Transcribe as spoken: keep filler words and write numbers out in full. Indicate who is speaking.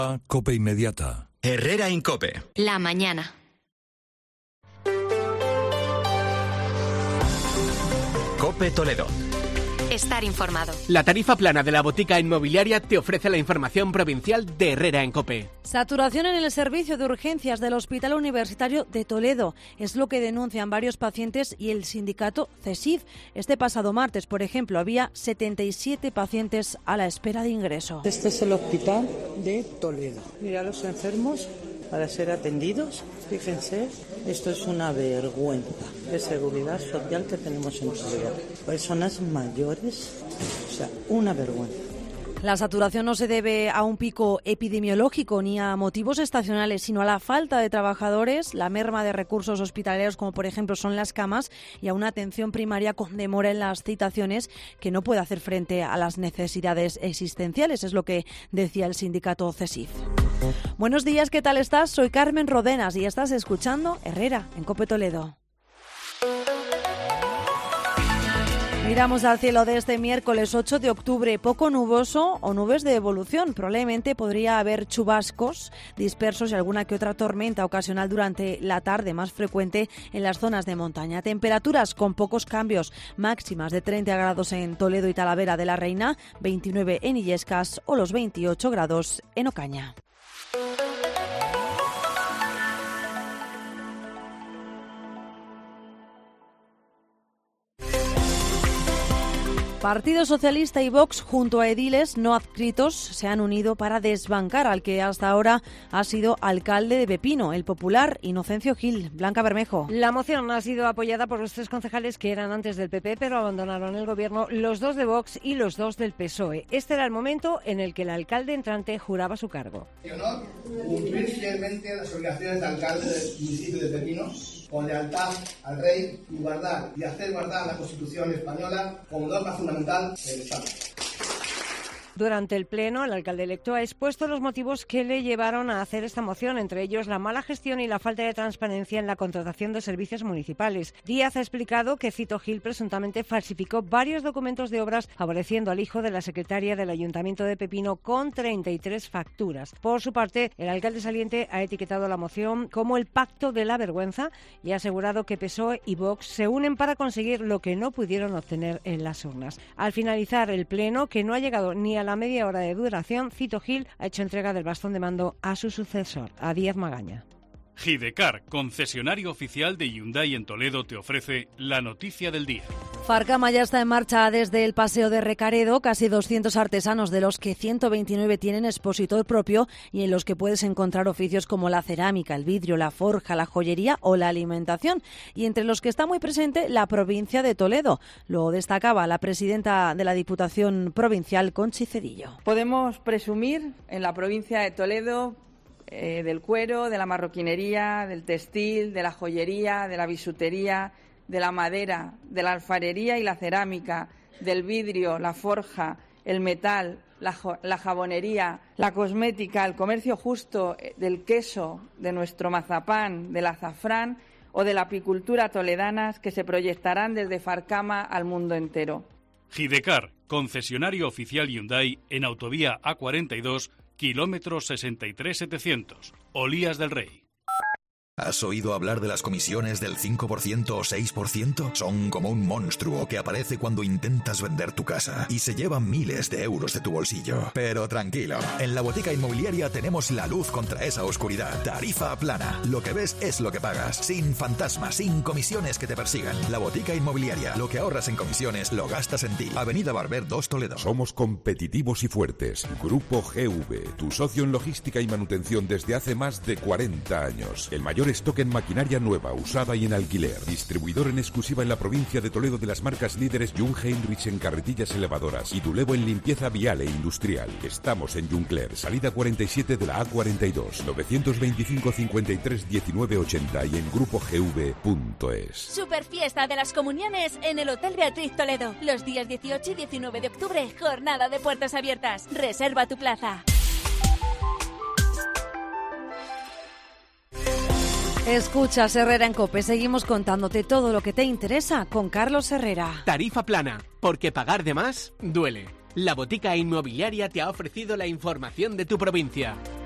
Speaker 1: COPE Inmediata.
Speaker 2: Herrera Incope.
Speaker 3: La mañana.
Speaker 2: COPE Toledo.
Speaker 3: Estar informado.
Speaker 4: La tarifa plana de la botica inmobiliaria te ofrece la información provincial de Herrera en COPE.
Speaker 5: Saturación en el servicio de urgencias del Hospital Universitario de Toledo. Es lo que denuncian varios pacientes y el sindicato CESIF. Este pasado martes, por ejemplo, había setenta y siete pacientes a la espera de ingreso.
Speaker 6: Este es el Hospital de Toledo. Mira los enfermos para ser atendidos. Fíjense, esto es una vergüenza de seguridad social que tenemos en Toledo. Personas mayores, o sea, una vergüenza.
Speaker 5: La saturación no se debe a un pico epidemiológico ni a motivos estacionales, sino a la falta de trabajadores, la merma de recursos hospitalarios, como por ejemplo son las camas, y a una atención primaria con demora en las citaciones que no puede hacer frente a las necesidades existenciales, es lo que decía el sindicato CESIF. Buenos días, ¿qué tal estás? Soy Carmen Rodenas y estás escuchando Herrera en COPE Toledo. Miramos al cielo de este miércoles ocho de octubre, poco nuboso o nubes de evolución. Probablemente podría haber chubascos dispersos y alguna que otra tormenta ocasional durante la tarde, más frecuente en las zonas de montaña. Temperaturas con pocos cambios, máximas de treinta grados en Toledo y Talavera de la Reina, veintinueve en Illescas o los veintiocho grados en Ocaña. Partido Socialista y Vox, junto a ediles no adscritos, se han unido para desbancar al que hasta ahora ha sido alcalde de Pepino, el popular Inocencio Gil. Blanca Bermejo.
Speaker 7: La moción ha sido apoyada por los tres concejales que eran antes del P P, pero abandonaron el gobierno, los dos de Vox y los dos del P S O E. Este era el momento en el que el alcalde entrante juraba su cargo.
Speaker 8: Mi honor, cumplir fielmente las obligaciones de alcalde del municipio de Pepino, con lealtad al rey y guardar y hacer guardar la Constitución española como norma fundamental del Estado.
Speaker 7: Durante el pleno, el alcalde electo ha expuesto los motivos que le llevaron a hacer esta moción, entre ellos la mala gestión y la falta de transparencia en la contratación de servicios municipales. Díaz ha explicado que Cito Gil presuntamente falsificó varios documentos de obras favoreciendo al hijo de la secretaria del Ayuntamiento de Pepino con treinta y tres facturas. Por su parte, el alcalde saliente ha etiquetado la moción como el pacto de la vergüenza y ha asegurado que P S O E y Vox se unen para conseguir lo que no pudieron obtener en las urnas. Al finalizar el pleno, que no ha llegado ni a la media hora de duración, Cito Gil ha hecho entrega del bastón de mando a su sucesor, a Díaz Magaña.
Speaker 9: Gidecar, concesionario oficial de Hyundai en Toledo, te ofrece la noticia del día.
Speaker 5: Farcama ya está en marcha desde el Paseo de Recaredo, casi doscientos artesanos, de los que ciento veintinueve tienen expositor propio y en los que puedes encontrar oficios como la cerámica, el vidrio, la forja, la joyería o la alimentación, y entre los que está muy presente la provincia de Toledo. Lo destacaba la presidenta de la Diputación Provincial, Conchi Cedillo.
Speaker 10: Podemos presumir en la provincia de Toledo Eh, del cuero, de la marroquinería, del textil, de la joyería, de la bisutería, de la madera, de la alfarería y la cerámica, del vidrio, la forja, el metal, la, la jabonería, la cosmética, el comercio justo, eh, del queso, de nuestro mazapán, del azafrán o de la apicultura toledanas que se proyectarán desde Farcama al mundo entero.
Speaker 9: Gidecar, concesionario oficial Hyundai en autovía A cuarenta y dos, kilómetro sesenta y tres setecientos, Olías del Rey.
Speaker 11: ¿Has oído hablar de las comisiones del cinco por ciento o seis por ciento? Son como un monstruo que aparece cuando intentas vender tu casa y se llevan miles de euros de tu bolsillo. Pero tranquilo, en la botica inmobiliaria tenemos la luz contra esa oscuridad. Tarifa plana. Lo que ves es lo que pagas. Sin fantasmas, sin comisiones que te persigan. La botica inmobiliaria. Lo que ahorras en comisiones lo gastas en ti. Avenida Barber dos, Toledo.
Speaker 12: Somos competitivos y fuertes. Grupo G V, tu socio en logística y manutención desde hace más de cuarenta años. El mayor stock en maquinaria nueva, usada y en alquiler. Distribuidor en exclusiva en la provincia de Toledo de las marcas líderes Jung Heinrich en carretillas elevadoras y Dulevo en limpieza vial e industrial. Estamos en Juncler, salida cuarenta y siete de la A cuarenta y dos, novecientos veinticinco cincuenta y tres diecinueve ochenta y en grupo g v punto es.
Speaker 13: Super fiesta de las comuniones en el Hotel Beatriz Toledo. Los días dieciocho y diecinueve de octubre, jornada de puertas abiertas. Reserva tu plaza.
Speaker 5: Escuchas Herrera en COPE. Seguimos contándote todo lo que te interesa con Carlos Herrera.
Speaker 4: Tarifa plana, porque pagar de más duele. La botica inmobiliaria te ha ofrecido la información de tu provincia.